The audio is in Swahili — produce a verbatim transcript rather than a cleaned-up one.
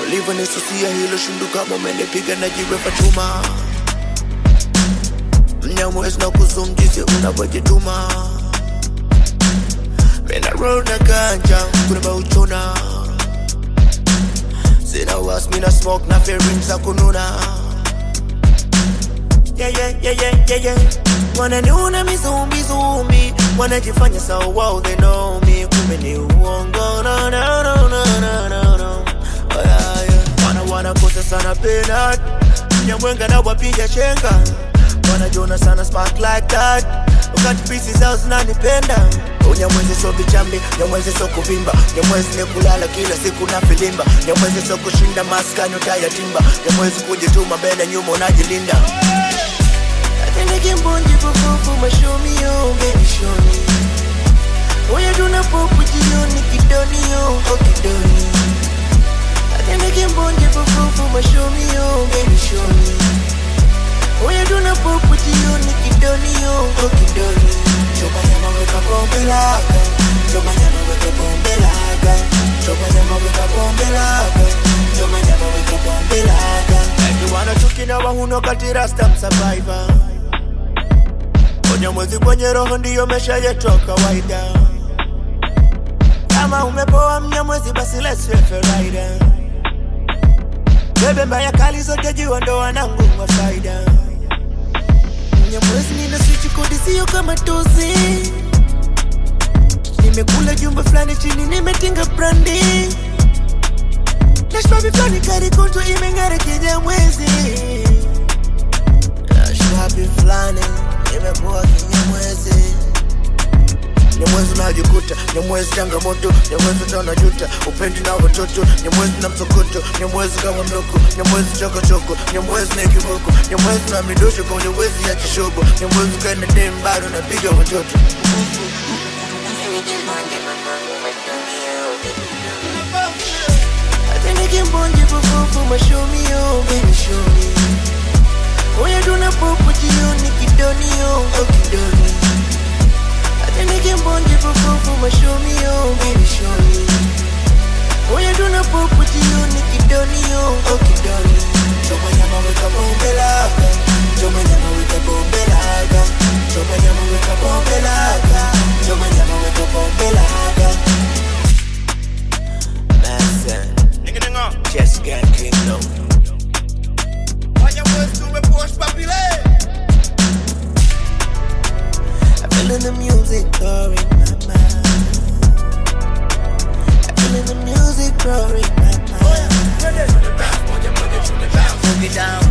Ulivo nisusia hilo shunduka umenipiga na jiwe Fatuma. Mnyamwezi na kuzumjisi unavojituma. Mena roll na ganja kuneba uchona. Sina was mina smoke na fearing za kununa. Yeah yeah yeah yeah yeah yeah. Wananiona mizumbi zumbi, wanajifanya sawa wow they know me. Kumbe ni uongo no no no no no no no. Oh yeah yeah. Wana wana kosa sana penat, Mnyamwenga na wapiga chenga. Wanajona sana spark like that, wakati pieces zao zinanipenda. Unyamwezi so bichambi, Nyamwezi so kuvimba. Nyamwezi ni kulala kila siku na filimba. Nyamwezi so kushinda maskani utayatimba. Nyamwezi kujituma mbele nyuma unajilinda. Atende kimbonji fufufu mashomi yo, baby show me. Oya duna popu jioni kidoni yo, oh kidoni. Atende kimbonji fufufu mashomi yo, baby show me. Oya duna popu jioni kidoni yo, oh kidoni. Choba nyama weka bombe laga, choba nyama weka bombe laga, choba nyama weka bombe laga, choba nyama weka bombe laga. Everyone atukina wahuno kati rasta msurvivor. Unyamwezi kwenye roho ndiyo mesha yetu kawaida. Kama umepoa Mnyamwezi basi let's refer rider. Bebe mbaya kali zote jiwa ndo wanangu wa faida. Mnyamwezi nina switch kodi siyo kama tozi. Nimekula jumba flani chini nimetinga brandi. Nashpabi flani kari konto imengare Kinyamwezi. Nashpabi flani nimekuwa Kinyamwezi. Nyamwezi unajikuta, Nyamwezi changamoto, Nyamwezi utaona juta, upendi na watoto, Nyamwezi na msokoto, Nyamwezi kama mloko, Nyamwezi choko choko, Nyamwezi na kiboko, Nyamwezi na midosho kwa Nyamwezi ya kishobo, Nyamwezi kaina dem bado na piga watoto. Atende kimbonji fufufu mashomi yo, baby show me. Oya duna popo jioni kidoni yo, oh kidoni. Atende kimbonji fufufu mashomi yo, baby show me. Oya duna popo jioni kidoni yo, oh kidoni. Choba nyama weka bombe laga, choba nyama weka bombe laga, choba nyama weka bombe laga, choba nyama weka bombe laga. Mason, nigga nigga, Chess Gang Kingdom. Feeling the music growing my mind. Feeling the music growing my mind. Move it down.